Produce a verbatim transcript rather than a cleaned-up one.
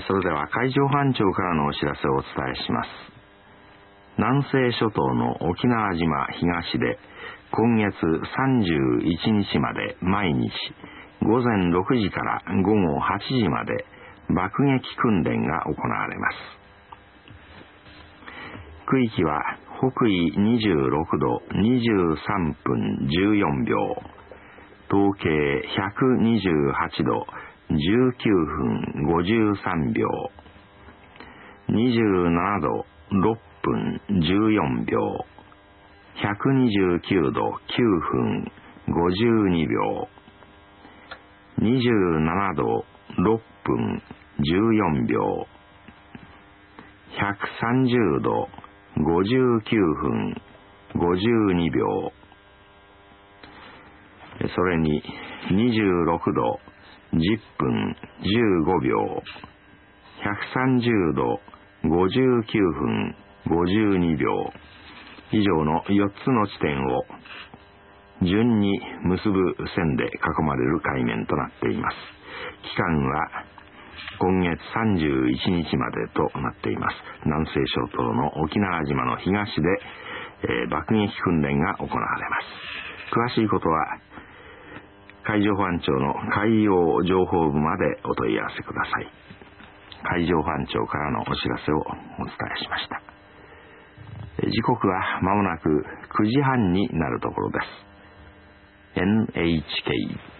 それでは海上保安庁からのお知らせをお伝えします。南西諸島の沖縄島東で今月さんじゅういちにちまで毎日ごぜんろくじからごごはちじまで爆撃訓練が行われます。区域は北緯にじゅうろくどにじゅうさんぷんじゅうよんびょう、東経ひゃくにじゅうはちどじゅうきゅうふんごじゅうさんびょう、にじゅうななどろっぷんじゅうよんびょう、ひゃくにじゅうきゅうどきゅうふんごじゅうにびょう、にじゅうななどろっぷんじゅうよんびょう、ひゃくさんじゅうどごじゅうきゅうふんごじゅうにびょう、それににじゅうろくどじゅっぷんじゅうごびょう、ひゃくさんじゅうどごじゅうきゅうふんごじゅうにびょう以上のよっつの地点を順に結ぶ線で囲まれる海面となっています。期間は今月さんじゅういちにちまでとなっています。南西諸島の沖縄島の東で、えー、爆撃訓練が行われます。詳しいことは海上保安庁の海洋情報部までお問い合わせください。海上保安庁からのお知らせをお伝えしました。時刻はまもなくくじはんになるところです。エヌエイチケー